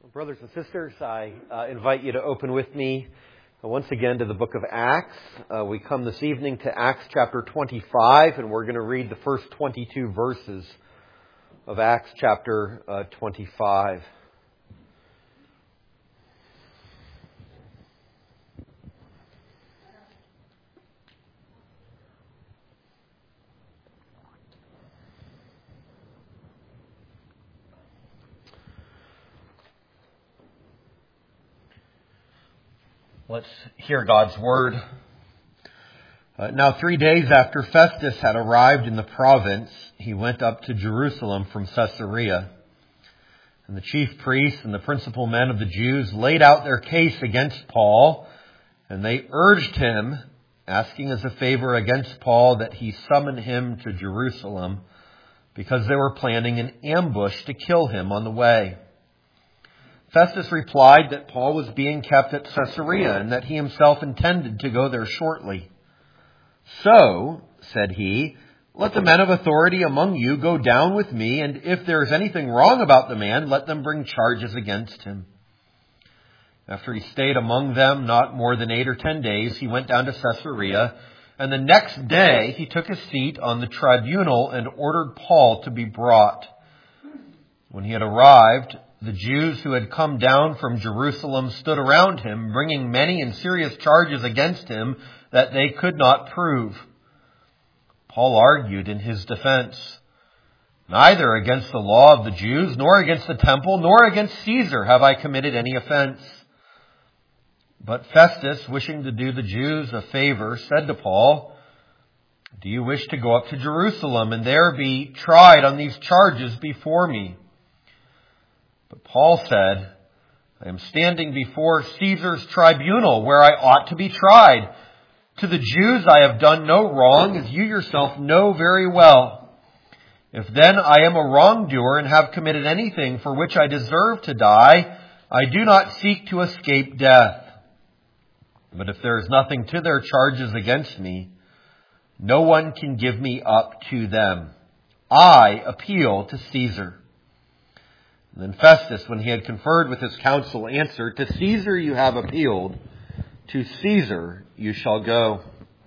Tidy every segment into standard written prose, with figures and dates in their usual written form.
Brothers and sisters, I invite you to open with me once again to the book of Acts. We come this evening to Acts chapter 25, and we're going to read the first 22 verses of Acts chapter 25. Let's hear God's word. Now 3 days after Festus had arrived in the province, he went up to Jerusalem from Caesarea. And the chief priests and the principal men of the Jews laid out their case against Paul, and they urged him, asking as a favor against Paul that he summon him to Jerusalem, because they were planning an ambush to kill him on the way. Festus replied that Paul was being kept at Caesarea and that he himself intended to go there shortly. So, said he, let the men of authority among you go down with me, and if there is anything wrong about the man, let them bring charges against him. After he stayed among them not more than 8 or 10 days, he went down to Caesarea, and the next day he took his seat on the tribunal and ordered Paul to be brought. When he had arrived, the Jews who had come down from Jerusalem stood around him, bringing many and serious charges against him that they could not prove. Paul argued in his defense, neither against the law of the Jews, nor against the temple, nor against Caesar have I committed any offense. But Festus, wishing to do the Jews a favor, said to Paul, do you wish to go up to Jerusalem and there be tried on these charges before me? But Paul said, I am standing before Caesar's tribunal where I ought to be tried. To the Jews I have done no wrong, as you yourself know very well. If then I am a wrongdoer and have committed anything for which I deserve to die, I do not seek to escape death. But if there is nothing to their charges against me, no one can give me up to them. I appeal to Caesar. Then Festus, when he had conferred with his council, answered, to Caesar you have appealed, to Caesar you shall go.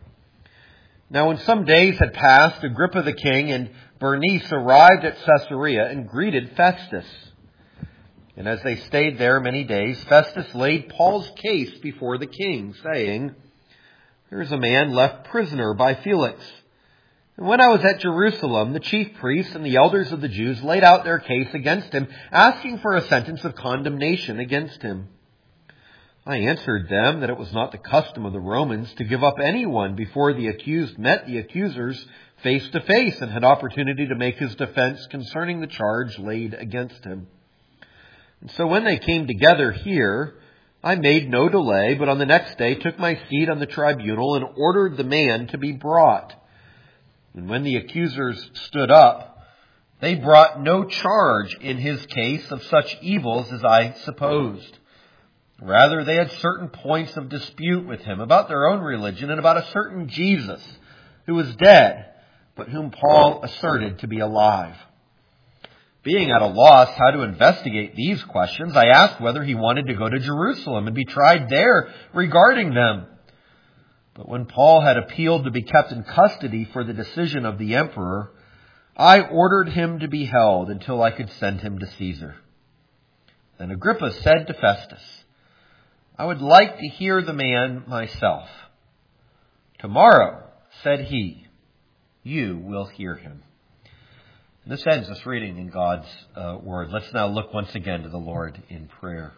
Now when some days had passed, Agrippa the king and Bernice arrived at Caesarea and greeted Festus. And as they stayed there many days, Festus laid Paul's case before the king, saying, there is a man left prisoner by Felix. And when I was at Jerusalem, the chief priests and the elders of the Jews laid out their case against him, asking for a sentence of condemnation against him. I answered them that it was not the custom of the Romans to give up anyone before the accused met the accusers face to face and had opportunity to make his defense concerning the charge laid against him. And so when they came together here, I made no delay, but on the next day took my seat on the tribunal and ordered the man to be brought. And when the accusers stood up, they brought no charge in his case of such evils as I supposed. Rather, they had certain points of dispute with him about their own religion and about a certain Jesus who was dead, but whom Paul asserted to be alive. Being at a loss how to investigate these questions, I asked whether he wanted to go to Jerusalem and be tried there regarding them. But when Paul had appealed to be kept in custody for the decision of the emperor, I ordered him to be held until I could send him to Caesar. Then Agrippa said to Festus, I would like to hear the man myself. Tomorrow, said he, you will hear him. And this ends this reading in God's word. Let's now look once again to the Lord in prayer.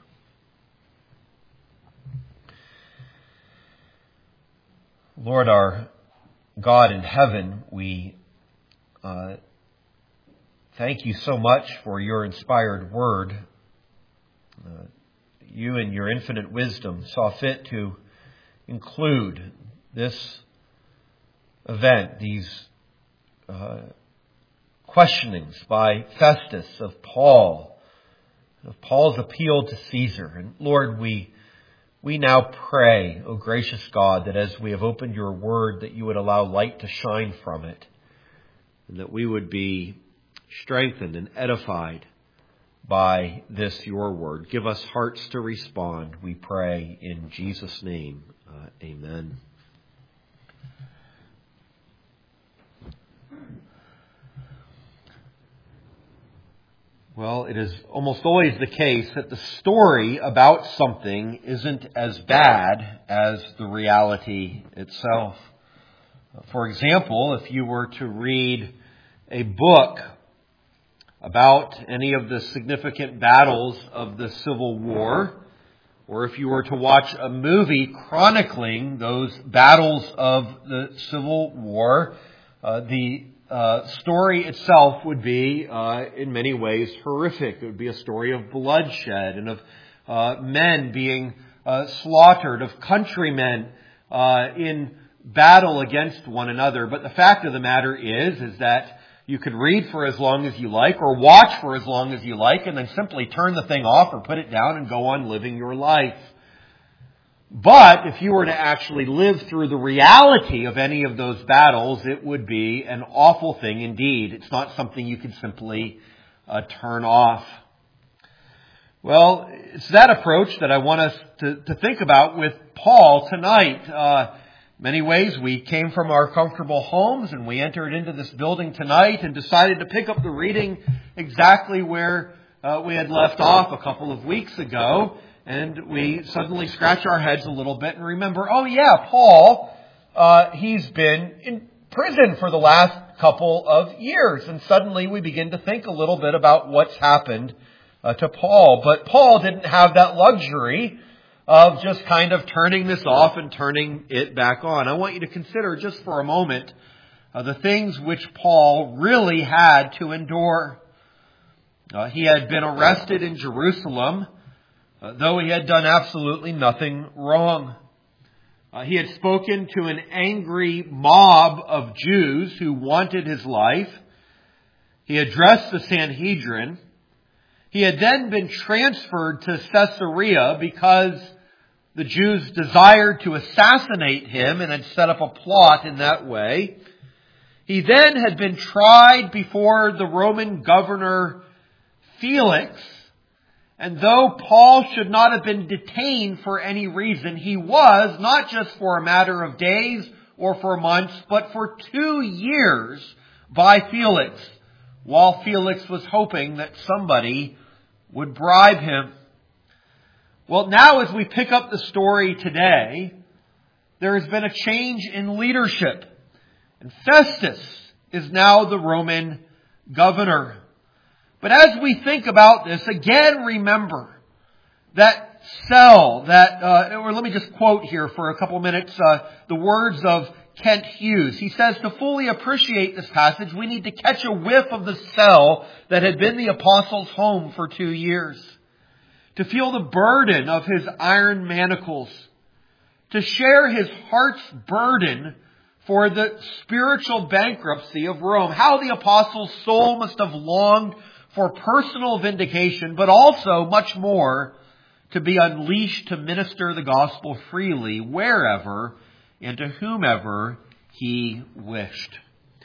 Lord, our God in heaven, we thank you so much for your inspired word. You in your infinite wisdom saw fit to include this event, these questionings by Festus of Paul's appeal to Caesar. And Lord, we now pray, O gracious God, that as we have opened your word, that you would allow light to shine from it, and that we would be strengthened and edified by this, your word. Give us hearts to respond, we pray in Jesus' name. Amen. Well, it is almost always the case that the story about something isn't as bad as the reality itself. For example, if you were to read a book about any of the significant battles of the Civil War, or if you were to watch a movie chronicling those battles of the Civil War, the story itself would be, in many ways, horrific. It would be a story of bloodshed and of men being slaughtered, of countrymen in battle against one another. But the fact of the matter is that you could read for as long as you like or watch for as long as you like and then simply turn the thing off or put it down and go on living your life. But if you were to actually live through the reality of any of those battles, it would be an awful thing indeed. It's not something you could simply turn off. Well, it's that approach that I want us to think about with Paul tonight. Many ways, we came from our comfortable homes and we entered into this building tonight and decided to pick up the reading exactly where we had left off a couple of weeks ago. And we suddenly scratch our heads a little bit and remember, oh yeah, Paul, he's been in prison for the last couple of years. And suddenly we begin to think a little bit about what's happened to Paul. But Paul didn't have that luxury of just kind of turning this off and turning it back on. I want you to consider just for a moment the things which Paul really had to endure. He had been arrested in Jerusalem, though he had done absolutely nothing wrong. He had spoken to an angry mob of Jews who wanted his life. He addressed the Sanhedrin. He had then been transferred to Caesarea because the Jews desired to assassinate him and had set up a plot in that way. He then had been tried before the Roman governor Felix. And though Paul should not have been detained for any reason, he was, not just for a matter of days or for months, but for 2 years by Felix, while Felix was hoping that somebody would bribe him. Well, now as we pick up the story today, there has been a change in leadership. And Festus is now the Roman governor. But as we think about this, again remember that cell, or let me just quote here for a couple minutes the words of Kent Hughes. He says, to fully appreciate this passage, we need to catch a whiff of the cell that had been the apostle's home for 2 years. To feel the burden of his iron manacles. To share his heart's burden for the spiritual bankruptcy of Rome. How the apostle's soul must have longed for personal vindication, but also much more to be unleashed to minister the gospel freely wherever and to whomever he wished.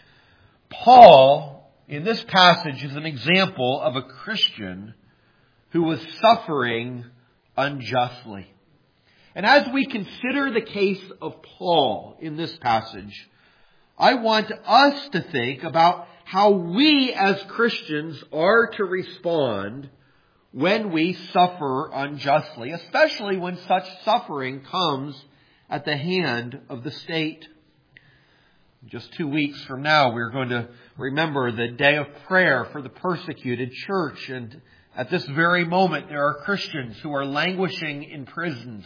Paul, in this passage, is an example of a Christian who was suffering unjustly. And as we consider the case of Paul in this passage, I want us to think about how we as Christians are to respond when we suffer unjustly, especially when such suffering comes at the hand of the state. Just 2 weeks from now, we're going to remember the day of prayer for the persecuted church. And at this very moment, there are Christians who are languishing in prisons.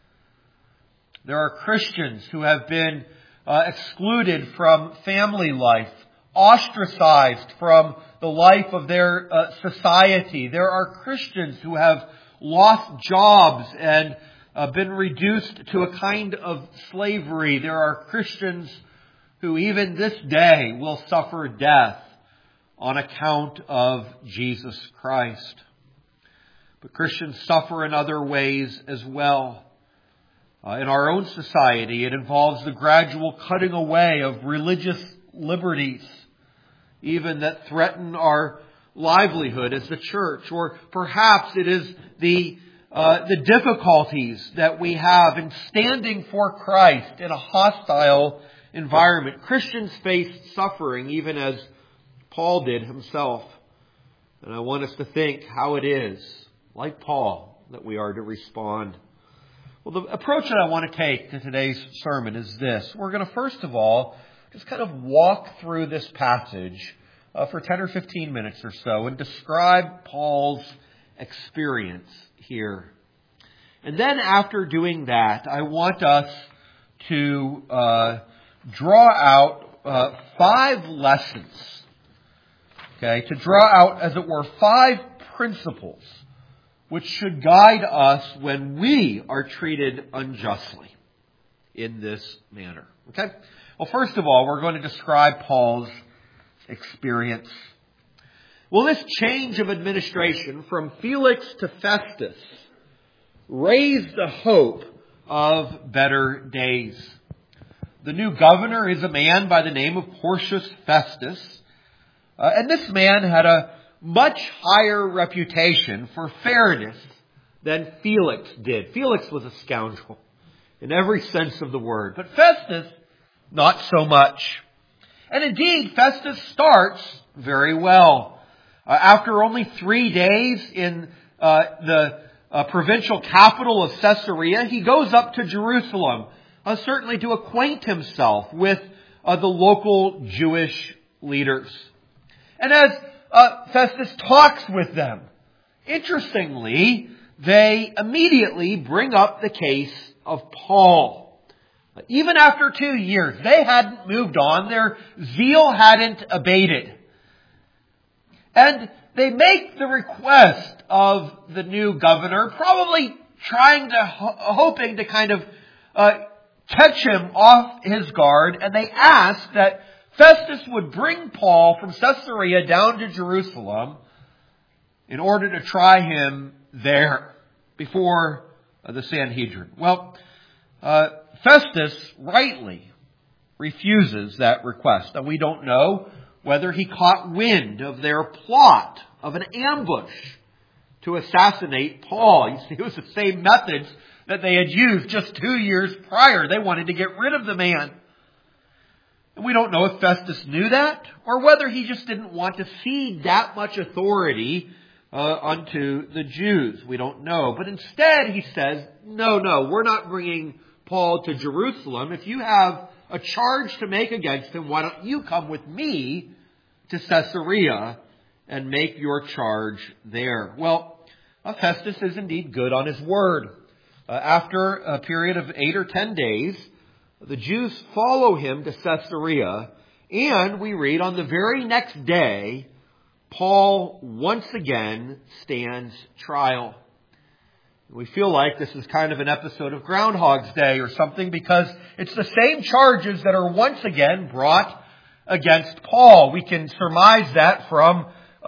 There are Christians who have been excluded from family life, ostracized from the life of their society. There are Christians who have lost jobs and been reduced to a kind of slavery. There are Christians who even this day will suffer death on account of Jesus Christ. But Christians suffer in other ways as well. In our own society, it involves the gradual cutting away of religious liberties, even that threaten our livelihood as the church, or perhaps it is the difficulties that we have in standing for Christ in a hostile environment. Christians face suffering even as Paul did himself. And I want us to think how it is, like Paul, that we are to respond. Well, the approach that I want to take to today's sermon is this. We're going to first of all just kind of walk through this passage for 10 or 15 minutes or so and describe Paul's experience here. And then after doing that, I want us to draw out 5 lessons. Okay, to draw out, as it were, 5 principles which should guide us when we are treated unjustly in this manner. Okay? Well, first of all, we're going to describe Paul's experience. Well, this change of administration from Felix to Festus raised the hope of better days. The new governor is a man by the name of Porcius Festus. And this man had a much higher reputation for fairness than Felix did. Felix was a scoundrel in every sense of the word, but Festus, not so much. And indeed, Festus starts very well. After only 3 days in the provincial capital of Caesarea, he goes up to Jerusalem, certainly to acquaint himself with the local Jewish leaders. And as Festus talks with them, interestingly, they immediately bring up the case of Paul. Even after 2 years, they hadn't moved on. Their zeal hadn't abated. And they make the request of the new governor, probably hoping to kind of catch him off his guard. And they ask that Festus would bring Paul from Caesarea down to Jerusalem in order to try him there before the Sanhedrin. Well, Festus rightly refuses that request. And we don't know whether he caught wind of their plot of an ambush to assassinate Paul. You see, it was the same methods that they had used just 2 years prior. They wanted to get rid of the man. And we don't know if Festus knew that or whether he just didn't want to cede that much authority unto the Jews. We don't know. But instead he says, no, we're not bringing Paul to Jerusalem. If you have a charge to make against him, why don't you come with me to Caesarea and make your charge there? Well, Festus is indeed good on his word. After a period of 8 or 10 days, the Jews follow him to Caesarea, and we read on the very next day, Paul once again stands trial. We feel like this is kind of an episode of Groundhog's Day or something, because it's the same charges that are once again brought against Paul. We can surmise that from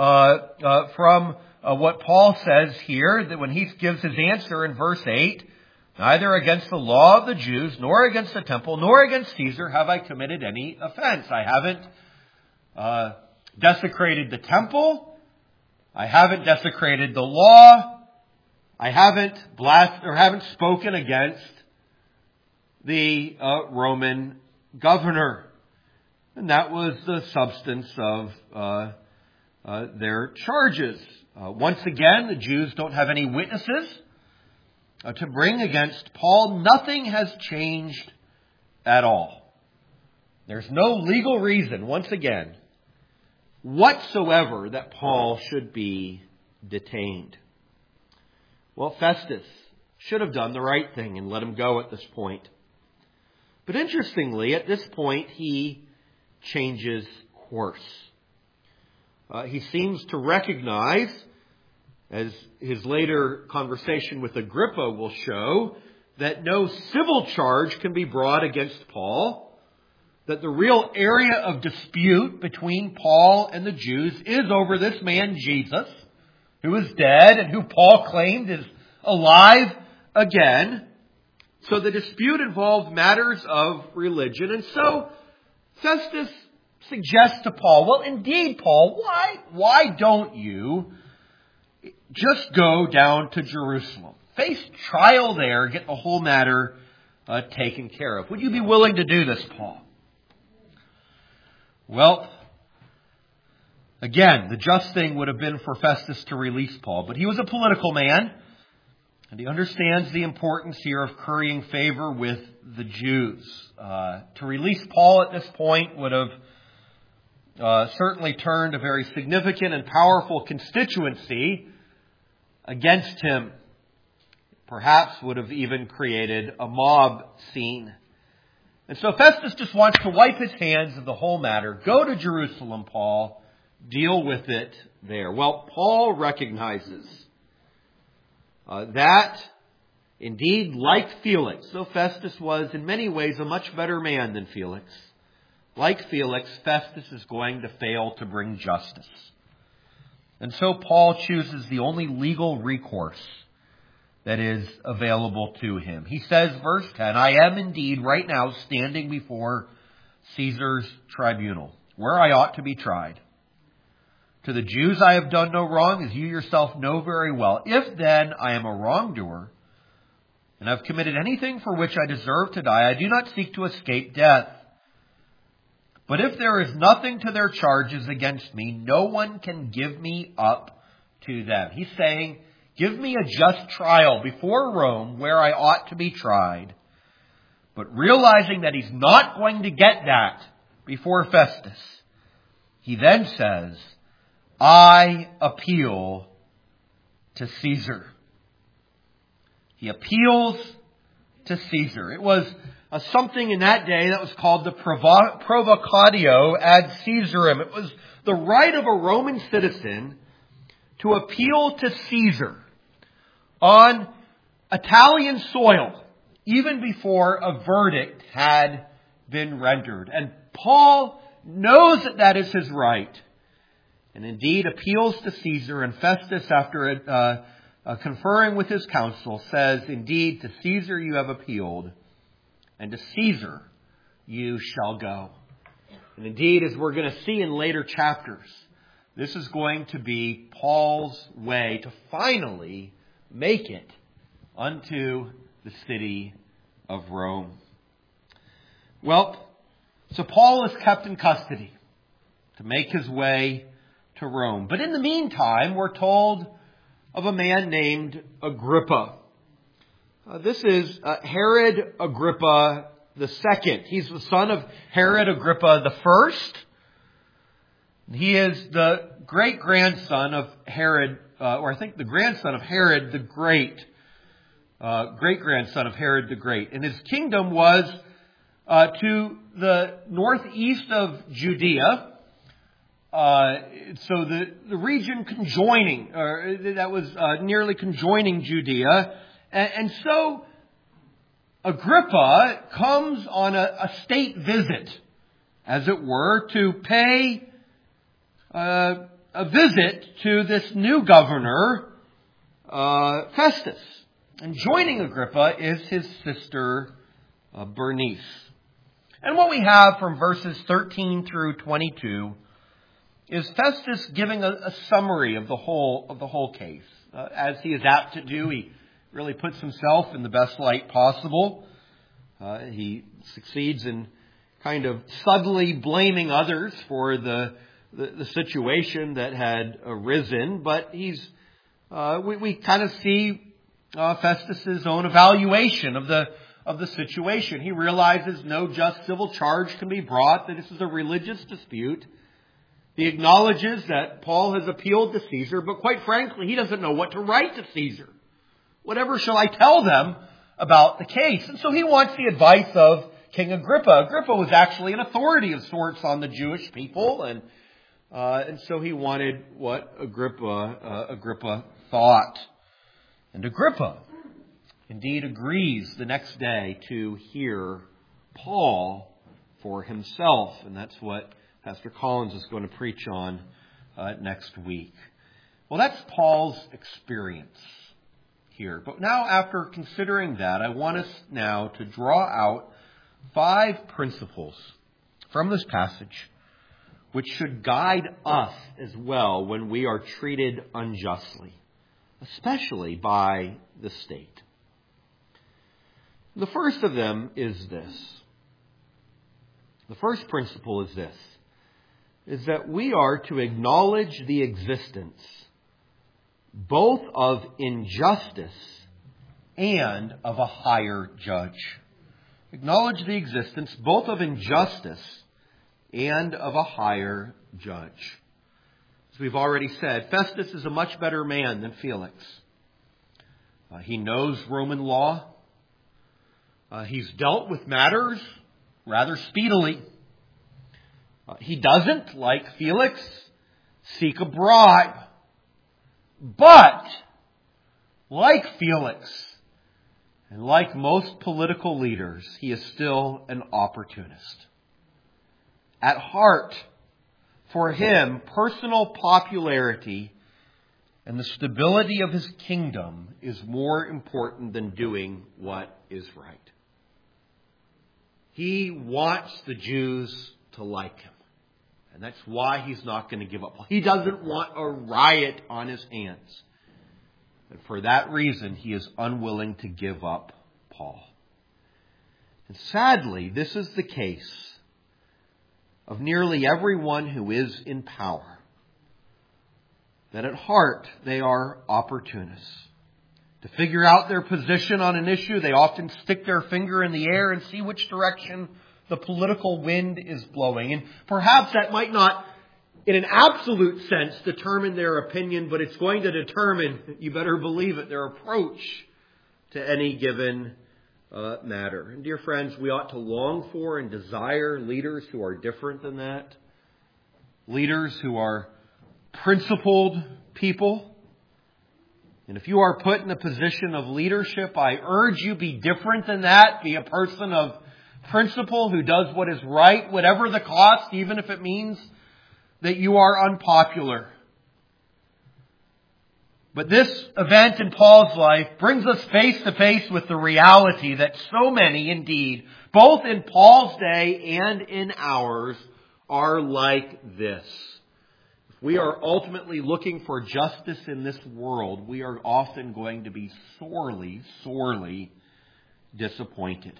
what Paul says here, that when he gives his answer in verse 8, neither against the law of the Jews, nor against the temple, nor against Caesar have I committed any offense. I haven't desecrated the temple. I haven't desecrated the law. I haven't spoken against the Roman governor. And that was the substance of their charges. Once again, the Jews don't have any witnesses to bring against Paul. Nothing has changed at all. There's no legal reason, once again, whatsoever that Paul should be detained. Well, Festus should have done the right thing and let him go at this point. But interestingly, at this point, he changes course. He seems to recognize, as his later conversation with Agrippa will show, that no civil charge can be brought against Paul, that the real area of dispute between Paul and the Jews is over this man Jesus, who is dead and who Paul claimed is alive again. So the dispute involved matters of religion. And so Festus suggests to Paul, well, indeed, Paul, why don't you just go down to Jerusalem? Face trial there, get the whole matter taken care of. Would you be willing to do this, Paul? Well, again, the just thing would have been for Festus to release Paul, but he was a political man, and he understands the importance here of currying favor with the Jews. To release Paul at this point would have certainly turned a very significant and powerful constituency against him. Perhaps would have even created a mob scene. And so Festus just wants to wipe his hands of the whole matter. Go to Jerusalem, Paul. Deal with it there. Well, Paul recognizes that, indeed, like Felix, though Festus was in many ways a much better man than Felix, like Felix, Festus is going to fail to bring justice. And so Paul chooses the only legal recourse that is available to him. He says, verse 10, I am indeed right now standing before Caesar's tribunal, where I ought to be tried. To the Jews I have done no wrong, as you yourself know very well. If then I am a wrongdoer, and have committed anything for which I deserve to die, I do not seek to escape death. But if there is nothing to their charges against me, no one can give me up to them. He's saying, give me a just trial before Rome where I ought to be tried. But realizing that he's not going to get that before Festus, he then says, I appeal to Caesar. He appeals to Caesar. It was something in that day that was called the provocatio ad Caesarem. It was the right of a Roman citizen to appeal to Caesar on Italian soil, even before a verdict had been rendered. And Paul knows that that is his right, and indeed appeals to Caesar. And Festus, after conferring with his council, says, indeed, to Caesar you have appealed, and to Caesar you shall go. And indeed, as we're going to see in later chapters, this is going to be Paul's way to finally make it unto the city of Rome. Well, so Paul is kept in custody to make his way to Rome. But in the meantime, we're told of a man named Agrippa. This is Herod Agrippa II. He's the son of Herod Agrippa I. He is the great-grandson of Herod, or I think the grandson of Herod the Great. Great-grandson of Herod the Great. And his kingdom was to the northeast of Judea. So the region conjoining, that was nearly conjoining Judea. And so Agrippa comes on a state visit, as it were, to pay a visit to this new governor, Festus. And joining Agrippa is his sister, Bernice. And what we have from verses 13 through 22 is Festus giving a summary of the whole case. As he is apt to do, he really puts himself in the best light possible. He succeeds in kind of subtly blaming others for the situation that had arisen, but we kind of see Festus's own evaluation of the situation. He realizes no just civil charge can be brought, that this is a religious dispute. He acknowledges that Paul has appealed to Caesar, but quite frankly, he doesn't know what to write to Caesar. Whatever shall I tell them about the case? And so he wants the advice of King Agrippa. Agrippa was actually an authority of sorts on the Jewish people, and so he wanted what Agrippa thought. And Agrippa indeed agrees the next day to hear Paul for himself, and that's what Pastor Collins is going to preach on next week. Well, that's Paul's experience here. But now, after considering that, I want us now to draw out 5 principles from this passage which should guide us as well when we are treated unjustly, especially by the state. The first of them is this. The first principle is this, is that we are to acknowledge the existence both of injustice and of a higher judge. Acknowledge the existence both of injustice and of a higher judge. As we've already said, Festus is a much better man than Felix. He knows Roman law. He's dealt with matters rather speedily. He doesn't, like Felix, seek a bribe. But, like Felix, and like most political leaders, he is still an opportunist. At heart, for him, personal popularity and the stability of his kingdom is more important than doing what is right. He wants the Jews to like him. And that's why he's not going to give up. He doesn't want a riot on his hands. And for that reason, he is unwilling to give up Paul. And sadly, this is the case of nearly everyone who is in power. That at heart, they are opportunists. To figure out their position on an issue, they often stick their finger in the air and see which direction the political wind is blowing. And perhaps that might not, in an absolute sense, determine their opinion, but it's going to determine, you better believe it, their approach to any given matter. And dear friends, we ought to long for and desire leaders who are different than that. Leaders who are principled people. And if you are put in a position of leadership, I urge you, be different than that. Be a person of principle who does what is right, whatever the cost, even if it means that you are unpopular. But this event in Paul's life brings us face to face with the reality that so many, indeed, both in Paul's day and in ours, are like this. If we are ultimately looking for justice in this world, we are often going to be sorely, sorely disappointed.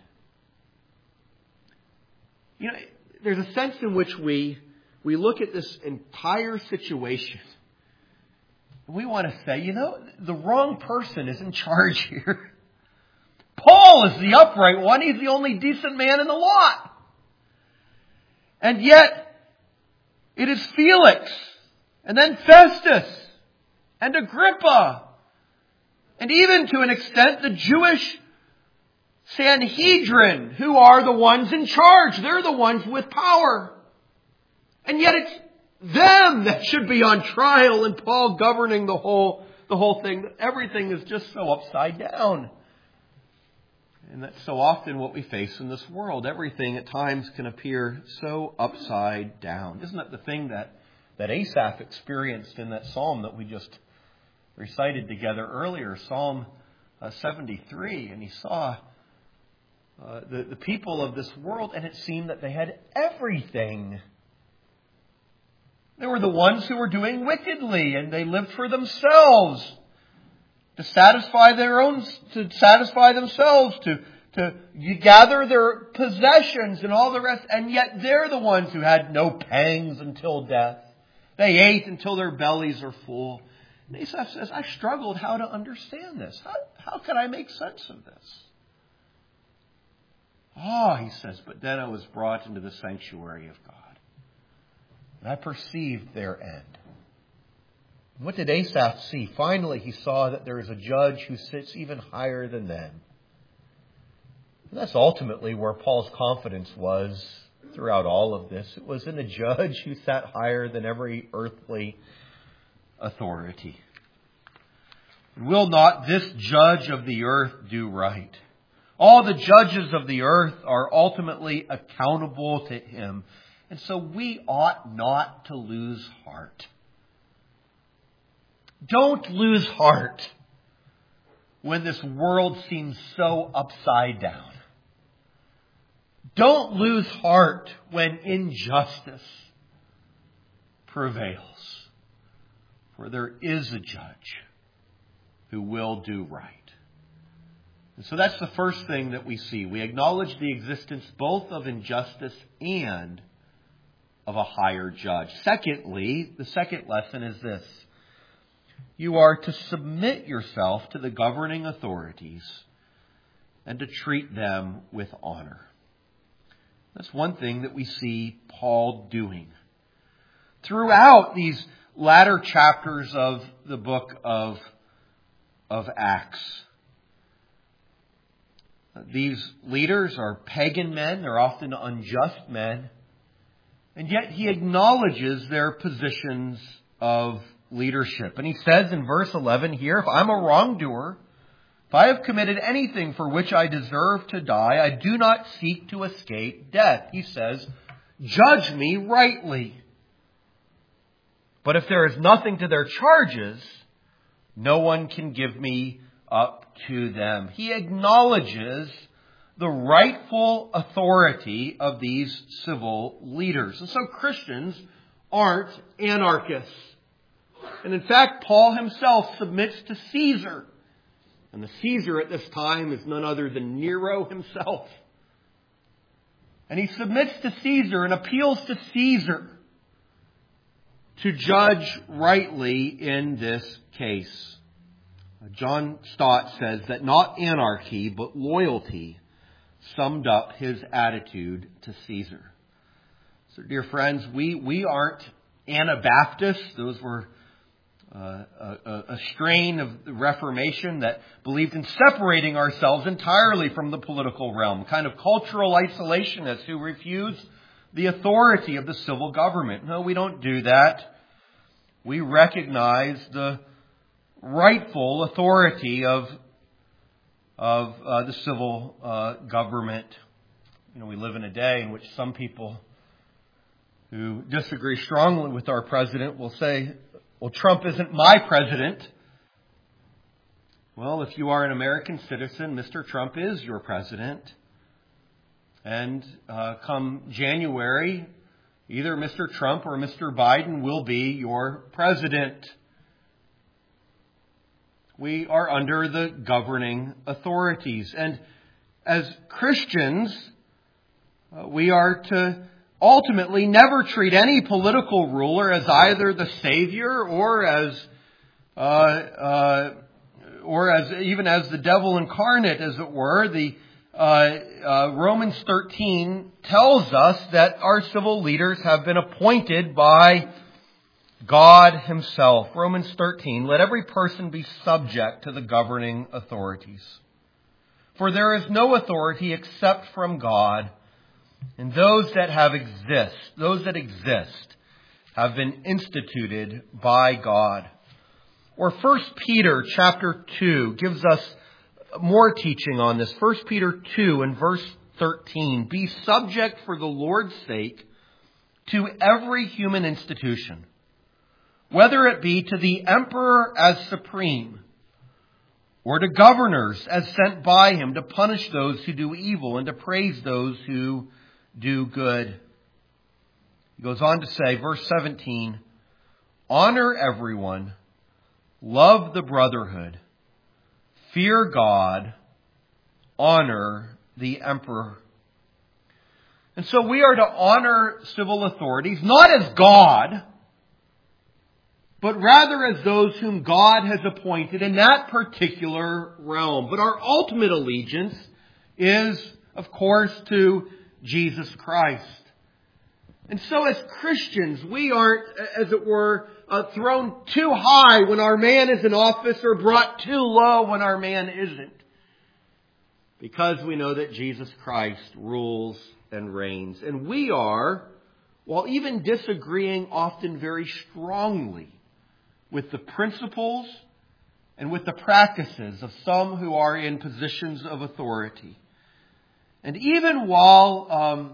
You know, there's a sense in which we look at this entire situation. We want to say, the wrong person is in charge here. Paul is the upright one. He's the only decent man in the lot. And yet, it is Felix, and then Festus, and Agrippa, and even to an extent the Jewish Sanhedrin, who are the ones in charge. They're the ones with power. And yet it's them that should be on trial, and Paul governing the whole thing. Everything is just so upside down. And that's so often what we face in this world. Everything at times can appear so upside down. Isn't that the thing that Asaph experienced in that psalm that we just recited together earlier, Psalm 73, and he saw the people of this world, and it seemed that they had everything. They were the ones who were doing wickedly, and they lived for themselves, to satisfy themselves, to gather their possessions and all the rest. And yet they're the ones who had no pangs until death. They ate until their bellies are full. And Asaph says, I struggled how to understand this. How can I make sense of this? He says, but then I was brought into the sanctuary of God. And I perceived their end. What did Asaph see? Finally, he saw that there is a judge who sits even higher than them. And that's ultimately where Paul's confidence was throughout all of this. It was in a judge who sat higher than every earthly authority. Will not this judge of the earth do right? All the judges of the earth are ultimately accountable to him. And so we ought not to lose heart. Don't lose heart when this world seems so upside down. Don't lose heart when injustice prevails. For there is a judge who will do right. And so that's the first thing that we see. We acknowledge the existence both of injustice and of a higher judge. Secondly, the second lesson is this. You are to submit yourself to the governing authorities and to treat them with honor. That's one thing that we see Paul doing. Throughout these latter chapters of the book of Acts, these leaders are pagan men. They're often unjust men. And yet he acknowledges their positions of leadership. And he says in verse 11 here, if I'm a wrongdoer, if I have committed anything for which I deserve to die, I do not seek to escape death. He says, judge me rightly. But if there is nothing to their charges, no one can give me up to them. He acknowledges the rightful authority of these civil leaders. And so Christians aren't anarchists. And in fact, Paul himself submits to Caesar. And the Caesar at this time is none other than Nero himself. And he submits to Caesar and appeals to Caesar to judge rightly in this case. John Stott says that not anarchy, but loyalty summed up his attitude to Caesar. So, dear friends, we aren't Anabaptists. Those were a strain of the Reformation that believed in separating ourselves entirely from the political realm, kind of cultural isolationists who refuse the authority of the civil government. No, we don't do that. We recognize the rightful authority of the civil government. You know, we live in a day in which some people who disagree strongly with our president will say, well, Trump isn't my president. Well, if you are an American citizen, Mr. Trump is your president. And come January, either Mr. Trump or Mr. Biden will be your president. We are under the governing authorities. And as Christians, we are to ultimately never treat any political ruler as either the Savior or as even as the devil incarnate, as it were. The Romans 13 tells us that our civil leaders have been appointed by God himself. Romans 13, let every person be subject to the governing authorities. For there is no authority except from God, and those that exist have been instituted by God. Or 1 Peter chapter 2 gives us more teaching on this. 1 Peter 2 and verse 13. Be subject for the Lord's sake to every human institution, whether it be to the emperor as supreme, or to governors as sent by him to punish those who do evil and to praise those who do good. He goes on to say, verse 17, honor everyone, love the brotherhood, fear God, honor the emperor. And so we are to honor civil authorities, not as God, but rather as those whom God has appointed in that particular realm. But our ultimate allegiance is, of course, to Jesus Christ. And so as Christians, we aren't, as it were, thrown too high when our man is in office or brought too low when our man isn't. Because we know that Jesus Christ rules and reigns. And we are, while even disagreeing often very strongly with the principles and with the practices of some who are in positions of authority. And even while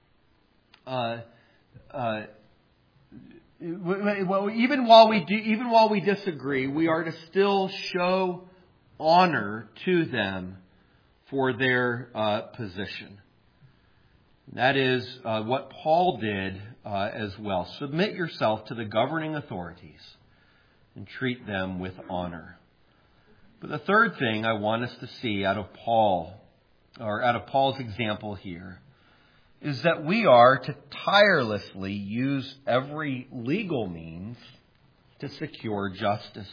even while we disagree, we are to still show honor to them for their position. That is what Paul did as well. Submit yourself to the governing authorities and treat them with honor. But the third thing I want us to see out of Paul, or out of Paul's example here, is that we are to tirelessly use every legal means to secure justice.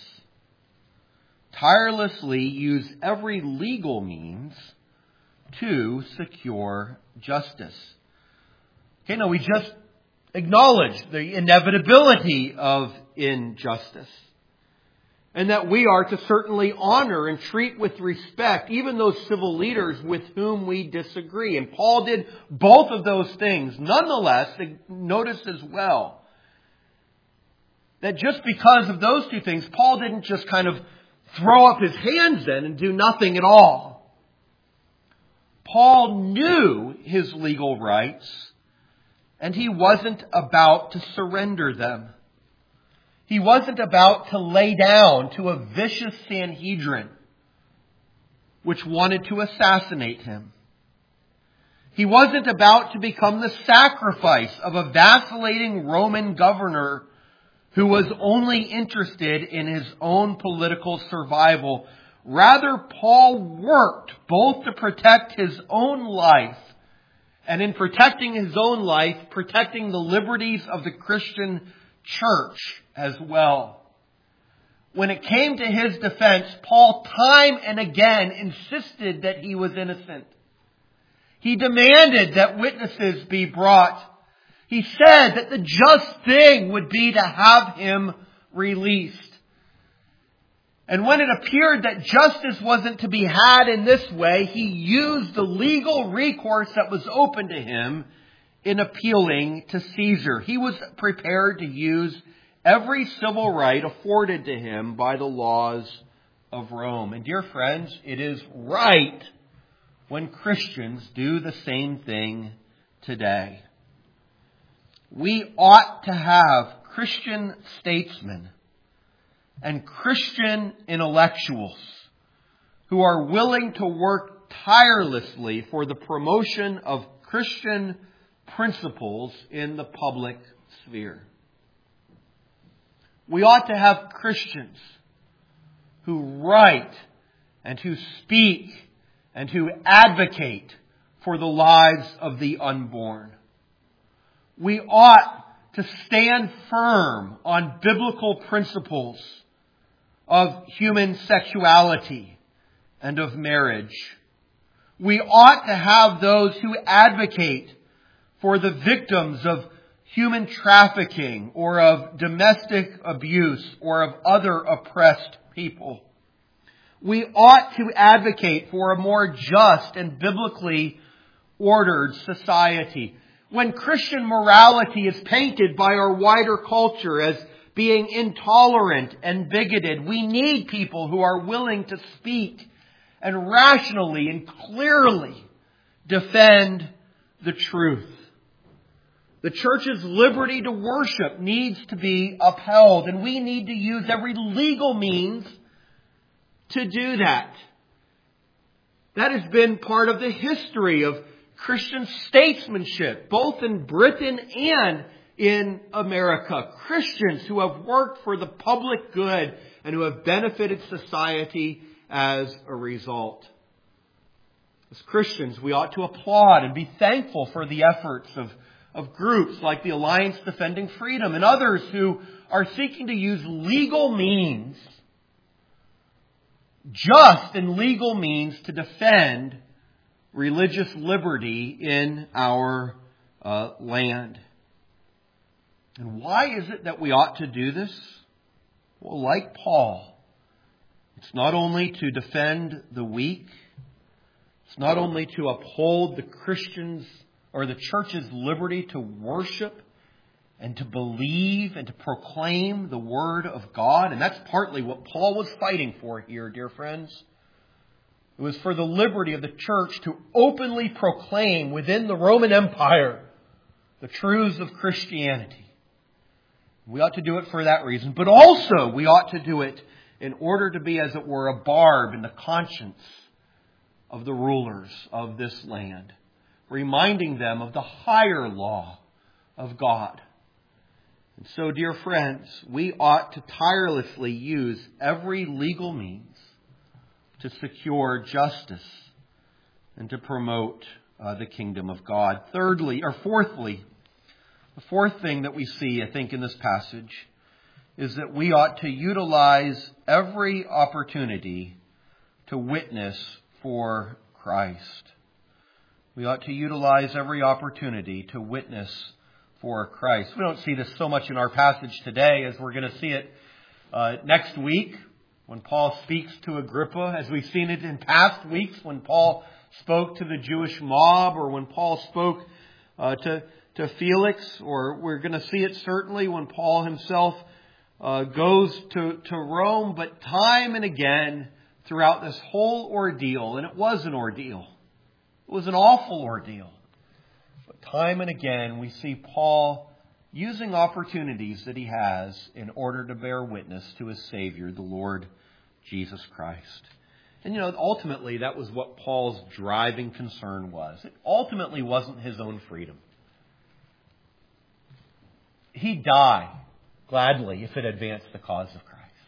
Tirelessly use every legal means to secure justice. Okay, now we just acknowledge the inevitability of injustice, and that we are to certainly honor and treat with respect even those civil leaders with whom we disagree. And Paul did both of those things. Nonetheless, notice as well that just because of those two things, Paul didn't just kind of throw up his hands then and do nothing at all. Paul knew his legal rights, and he wasn't about to surrender them. He wasn't about to lay down to a vicious Sanhedrin which wanted to assassinate him. He wasn't about to become the sacrifice of a vacillating Roman governor who was only interested in his own political survival. Rather, Paul worked both to protect his own life, and in protecting his own life, protecting the liberties of the Christian church as well. When it came to his defense, Paul time and again insisted that he was innocent. He demanded that witnesses be brought. He said that the just thing would be to have him released. And when it appeared that justice wasn't to be had in this way, he used the legal recourse that was open to him in appealing to Caesar. He was prepared to use every civil right afforded to him by the laws of Rome. And dear friends, it is right when Christians do the same thing today. We ought to have Christian statesmen and Christian intellectuals who are willing to work tirelessly for the promotion of Christian principles in the public sphere. We ought to have Christians who write and who speak and who advocate for the lives of the unborn. We ought to stand firm on biblical principles of human sexuality and of marriage. We ought to have those who advocate for the victims of human trafficking or of domestic abuse or of other oppressed people. We ought to advocate for a more just and biblically ordered society. When Christian morality is painted by our wider culture as being intolerant and bigoted, we need people who are willing to speak and rationally and clearly defend the truth. The church's liberty to worship needs to be upheld, and we need to use every legal means to do that. That has been part of the history of Christian statesmanship, both in Britain and in America. Christians who have worked for the public good and who have benefited society as a result. As Christians, we ought to applaud and be thankful for the efforts of groups like the Alliance Defending Freedom and others who are seeking to use legal means, just and legal means, to defend religious liberty in our land. And why is it that we ought to do this? Well, like Paul, it's not only to defend the weak, it's not only to uphold the Christians' or the church's liberty to worship and to believe and to proclaim the Word of God. And that's partly what Paul was fighting for here, dear friends. It was for the liberty of the church to openly proclaim within the Roman Empire the truths of Christianity. We ought to do it for that reason. But also we ought to do it in order to be, as it were, a barb in the conscience of the rulers of this land. reminding them of the higher law of God. And so, dear friends, we ought to tirelessly use every legal means to secure justice and to promote the kingdom of God. Fourthly, the fourth thing that we see, I think, in this passage is that we ought to utilize every opportunity to witness for Christ. We ought to utilize every opportunity to witness for Christ. We don't see this so much in our passage today as we're going to see it next week when Paul speaks to Agrippa, as we've seen it in past weeks when Paul spoke to the Jewish mob, or when Paul spoke to Felix, or we're going to see it certainly when Paul himself goes to Rome. But time and again throughout this whole ordeal, and it was an ordeal, it was an awful ordeal, but time and again we see Paul using opportunities that he has in order to bear witness to his Savior, the Lord Jesus Christ. And ultimately that was what Paul's driving concern was. It ultimately wasn't his own freedom. He'd die gladly if it advanced the cause of Christ.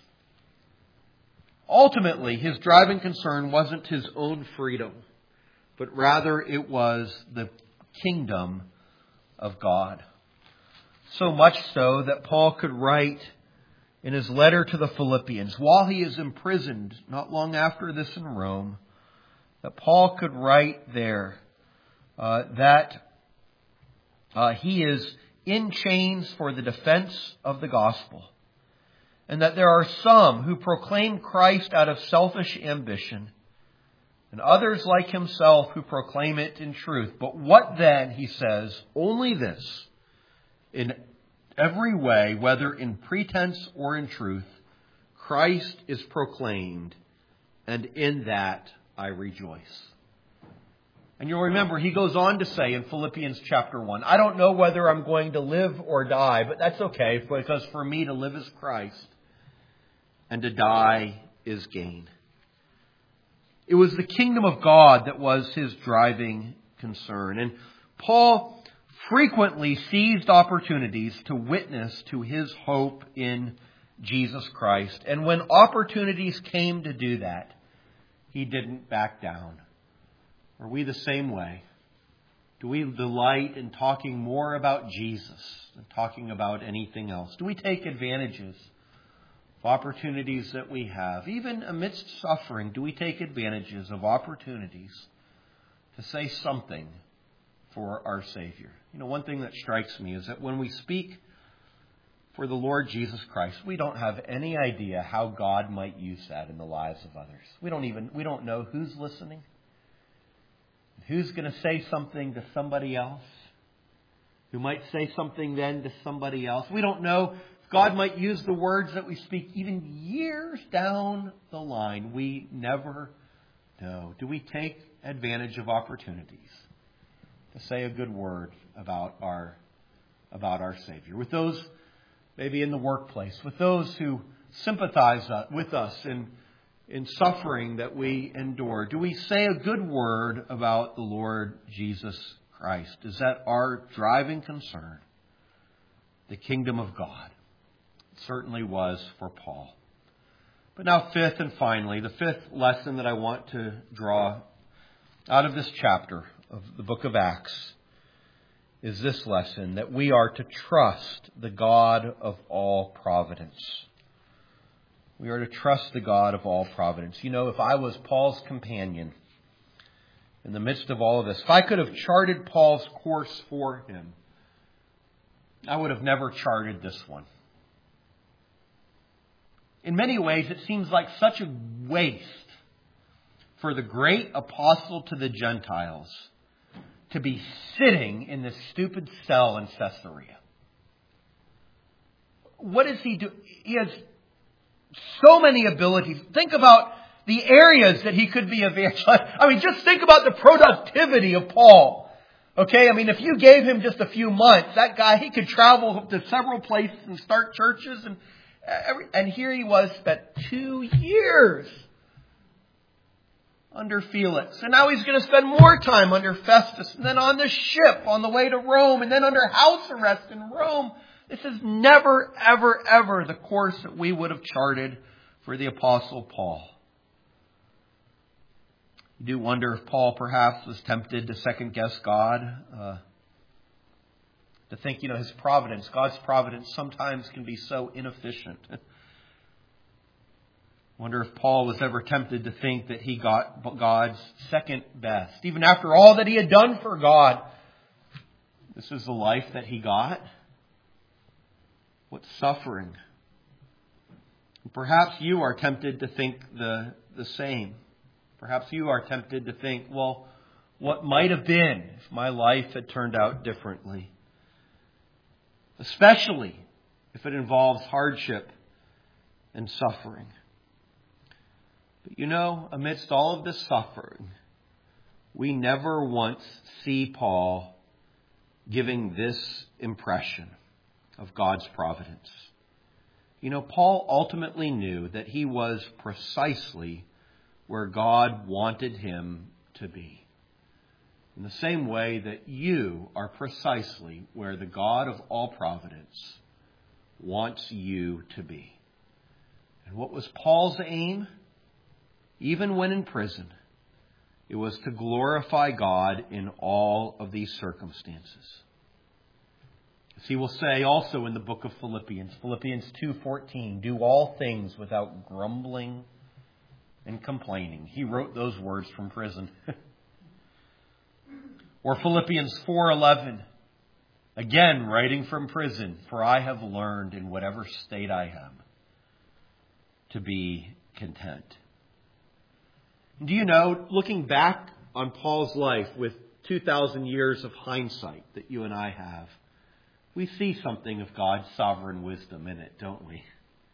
Ultimately, his driving concern wasn't his own freedom, but rather it was the kingdom of God. So much so that Paul could write in his letter to the Philippians, while he is imprisoned, not long after this in Rome, that Paul could write there that he is in chains for the defense of the gospel, and that there are some who proclaim Christ out of selfish ambition, and others like himself who proclaim it in truth. But what then, he says, only this: in every way, whether in pretense or in truth, Christ is proclaimed, and in that I rejoice. And you'll remember, he goes on to say in Philippians chapter 1, I don't know whether I'm going to live or die, but that's okay, because for me to live is Christ, and to die is gain. It was the kingdom of God that was his driving concern. And Paul frequently seized opportunities to witness to his hope in Jesus Christ. And when opportunities came to do that, he didn't back down. Are we the same way? Do we delight in talking more about Jesus than talking about anything else? Do we take advantages of opportunities that we have? Even amidst suffering, do we take advantages of opportunities to say something for our Savior? One thing that strikes me is that when we speak for the Lord Jesus Christ, we don't have any idea how God might use that in the lives of others. We don't know who's listening. Who's going to say something to somebody else? Who might say something then to somebody else? We don't know if God might use the words that we speak even years down the line. We never know. Do we take advantage of opportunities to say a good word about our Savior? With those maybe in the workplace, with those who sympathize with us in suffering that we endure? Do we say a good word about the Lord Jesus Christ? Is that our driving concern? The kingdom of God. It certainly was for Paul. But now fifth and finally, the fifth lesson that I want to draw out of this chapter of the book of Acts is this lesson, that we are to trust the God of all providence. We are to trust the God of all providence. If I was Paul's companion in the midst of all of this, if I could have charted Paul's course for him, I would have never charted this one. In many ways, it seems like such a waste for the great apostle to the Gentiles to be sitting in this stupid cell in Caesarea. What does he do? He has so many abilities. Think about the areas that he could be evangelized. Just think about the productivity of Paul. Okay, if you gave him just a few months, that guy, he could travel to several places and start churches. And here he was, spent 2 years. under Felix. And now he's going to spend more time under Festus. And then on the ship on the way to Rome. And then under house arrest in Rome. This is never, ever, ever the course that we would have charted for the Apostle Paul. You do wonder if Paul perhaps was tempted to second guess God. To think, his providence, God's providence sometimes can be so inefficient. Wonder if Paul was ever tempted to think that he got God's second best. Even after all that he had done for God, this is the life that he got. What suffering. Perhaps you are tempted to think the same. Perhaps you are tempted to think, well, what might have been if my life had turned out differently? Especially if it involves hardship and suffering. But amidst all of this suffering, we never once see Paul giving this impression of God's providence. Paul ultimately knew that he was precisely where God wanted him to be. In the same way that you are precisely where the God of all providence wants you to be. And what was Paul's aim? Even when in prison, it was to glorify God in all of these circumstances. As he will say also in the book of Philippians 2:14, do all things without grumbling and complaining. He wrote those words from prison. Or Philippians 4:11, again writing from prison, for I have learned in whatever state I am to be content. Do you know, looking back on Paul's life with 2,000 years of hindsight that you and I have, we see something of God's sovereign wisdom in it, don't we?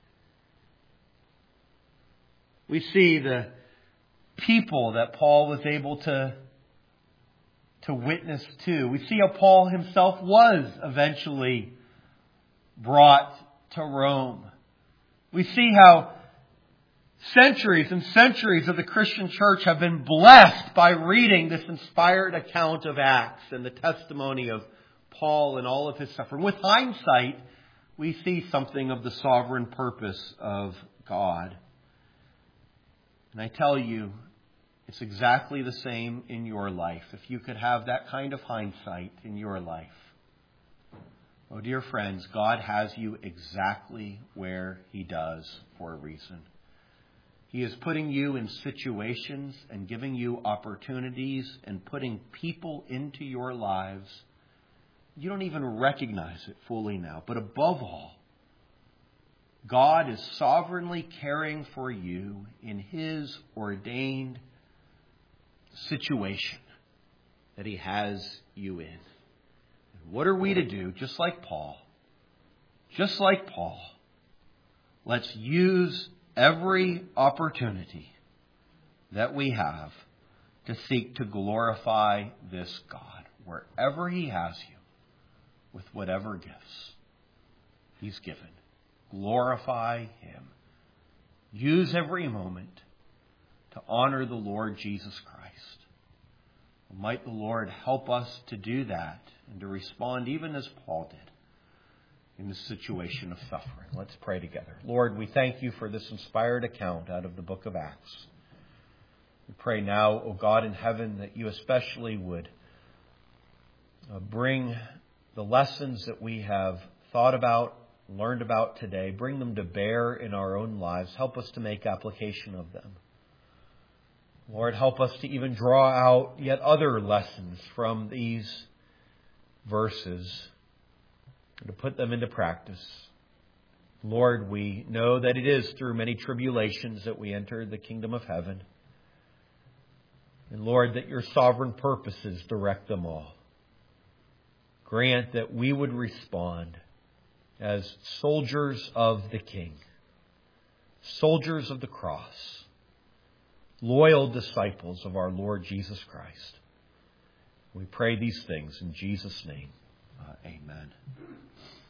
We see the people that Paul was able to witness to. We see how Paul himself was eventually brought to Rome. We see how centuries and centuries of the Christian church have been blessed by reading this inspired account of Acts and the testimony of Paul and all of his suffering. With hindsight, we see something of the sovereign purpose of God. And I tell you, it's exactly the same in your life. If you could have that kind of hindsight in your life. Oh, dear friends, God has you exactly where He does for a reason. He is putting you in situations and giving you opportunities and putting people into your lives. You don't even recognize it fully now. But above all, God is sovereignly caring for you in His ordained situation that He has you in. And what are we to do? Just like Paul, let's use every opportunity that we have to seek to glorify this God wherever He has you with whatever gifts He's given. Glorify Him. Use every moment to honor the Lord Jesus Christ. Might the Lord help us to do that and to respond even as Paul did in the situation of suffering. Let's pray together. Lord, we thank You for this inspired account out of the book of Acts. We pray now, O God in heaven, that You especially would bring the lessons that we have thought about, learned about today, bring them to bear in our own lives. Help us to make application of them. Lord, help us to even draw out yet other lessons from these verses and to put them into practice. Lord, we know that it is through many tribulations that we enter the kingdom of heaven. And Lord, that Your sovereign purposes direct them all. Grant that we would respond as soldiers of the King, soldiers of the cross, loyal disciples of our Lord Jesus Christ. We pray these things in Jesus' name. Amen.